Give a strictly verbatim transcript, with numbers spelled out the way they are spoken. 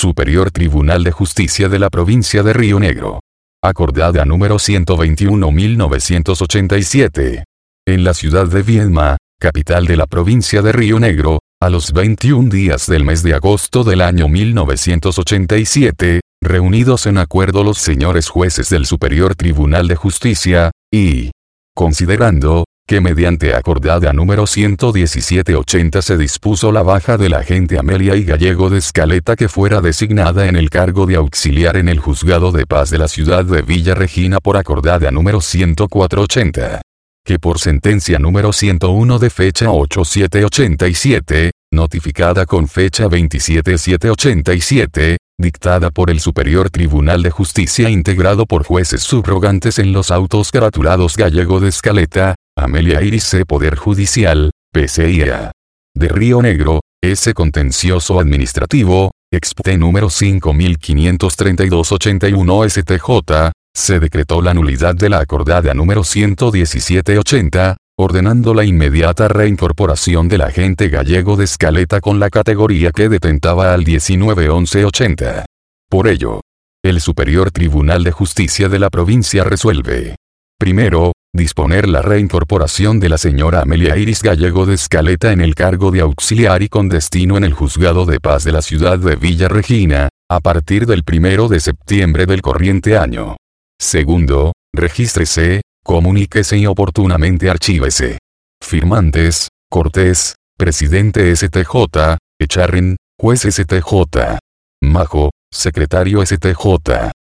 Superior Tribunal de Justicia de la Provincia de Río Negro. Acordada número ciento veintiuno mil novecientos ochenta y siete. En la ciudad de Viedma, capital de la provincia de Río Negro, a los veintiún días del mes de agosto del año mil novecientos ochenta y siete, reunidos en acuerdo los señores jueces del Superior Tribunal de Justicia, y considerando que mediante acordada número ciento diecisiete ochenta se dispuso la baja de la agente Amelia y Gallego de Escaleta, que fuera designada en el cargo de auxiliar en el Juzgado de Paz de la ciudad de Villa Regina por acordada número ciento cuatro ochenta. Que por sentencia número ciento uno de fecha ocho siete ochenta y siete, notificada con fecha veintisiete siete ochenta y siete, dictada por el Superior Tribunal de Justicia integrado por jueces subrogantes en los autos caratulados Gallego de Escaleta, Amelia Iris C. Poder Judicial, P C I A de Río Negro, S. Contencioso Administrativo, expte número cinco mil quinientos treinta y dos ochenta y uno S T J, se decretó la nulidad de la acordada número ciento diecisiete ochenta, ordenando la inmediata reincorporación del agente Gallego de Escaleta con la categoría que detentaba al diecinueve once ochenta. Por ello, el Superior Tribunal de Justicia de la provincia resuelve: primero, disponer la reincorporación de la señora Amelia Iris Gallego de Escaleta en el cargo de auxiliar y con destino en el Juzgado de Paz de la ciudad de Villa Regina, a partir del primero de septiembre del corriente año. Segundo, regístrese, comuníquese y oportunamente archívese. Firmantes: Cortés, Presidente S T J, Echarren, Juez S T J. Majo, Secretario S T J.